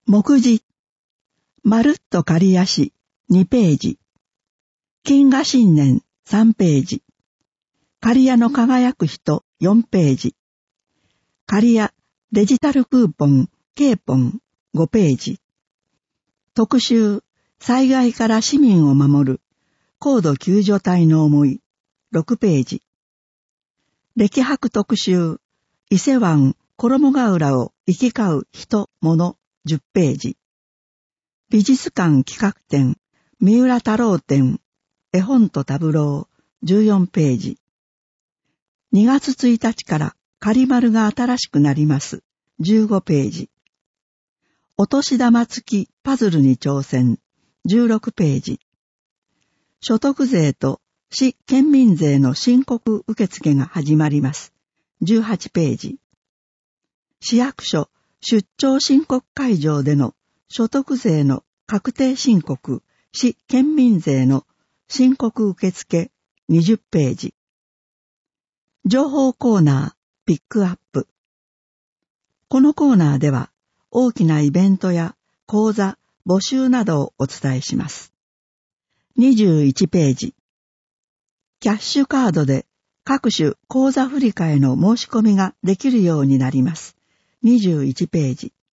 目次、まるっと刈谷市2ページ。金河新年3ページ。刈谷の輝く人4ページ。刈谷デジタルクーポン K ポン5ページ。特集、災害から市民を守る高度救助隊の思い6ページ。歴博特集、伊勢湾衣ヶ浦を行き交う人物10ページ。美術館企画展、三浦太郎展、絵本とタブロー14ページ。2月1日から仮丸が新しくなります15ページ。お年玉付きパズルに挑戦16ページ。所得税と市県民税の申告受付が始まります18ページ。市役所出張申告会場での所得税の確定申告、市県民税の申告受付20ページ。情報コーナーピックアップ。このコーナーでは大きなイベントや講座、募集などをお伝えします。21ページ。キャッシュカードで各種口座振替の申し込みができるようになります。21ページ。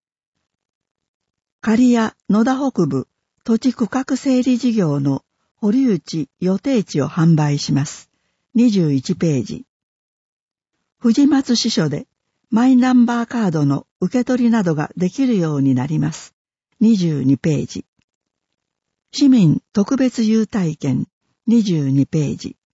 刈谷野田北部土地区画整理事業の保留地予定地を販売します。21ページ。藤松支所でマイナンバーカードの受け取りなどができるようになります。22ページ。市民特別優待券22ページ。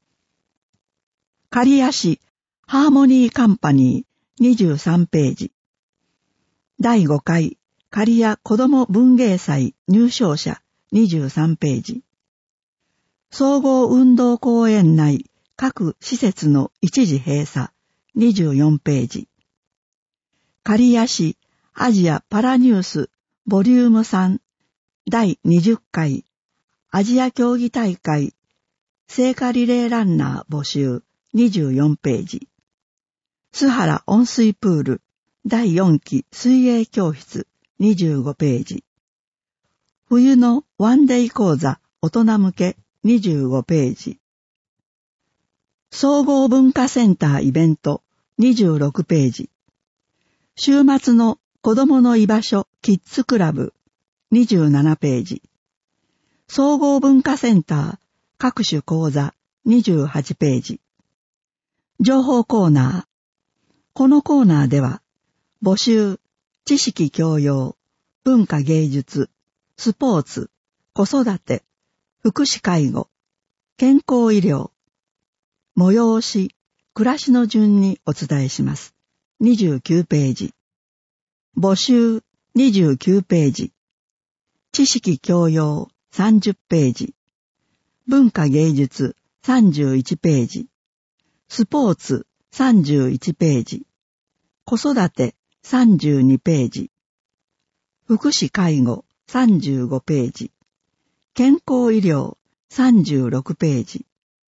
刈谷市ハーモニーカンパニー23ページ。第5回刈谷子ども文芸祭入賞者23ページ。総合運動公園内各施設の一時閉鎖24ページ。刈谷市アジアパラニュースボリューム3第20回アジア競技大会聖火リレーランナー募集24ページ。須原温水プール第4期水泳教室25ページ。冬のワンデイ講座大人向け25ページ。総合文化センターイベント26ページ。週末の子どもの居場所キッズクラブ27ページ。総合文化センター各種講座28ページ。情報コーナー。このコーナーでは募集、知識教養、文化芸術、スポーツ、子育て、福祉介護、健康医療、催し、暮らしの順にお伝えします。29ページ。募集29ページ。知識教養30ページ。文化芸術31ページ。スポーツ31ページ。子育て32ページ。福祉介護35ページ。健康医療36ページ。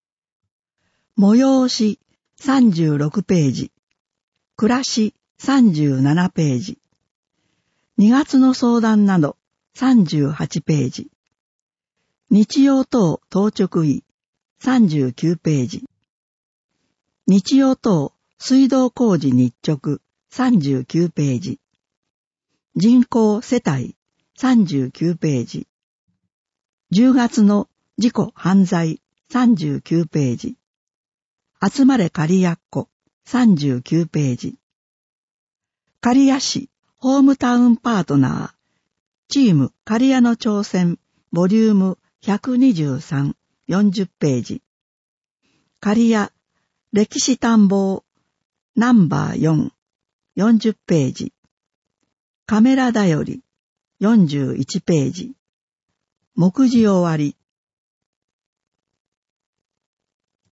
催し36ページ。暮らし37ページ。2月の相談など38ページ。日曜等当直医39ページ。日曜等水道工事日直39ページ。人口世帯39ページ。10月の事故犯罪39ページ。集まれ刈谷っ子39ページ。刈谷市ホームタウンパートナーチーム刈谷の挑戦ボリューム123 40ページ。刈谷歴史探訪ナンバー4 40ページ。カメラだより41ページ。目次終わり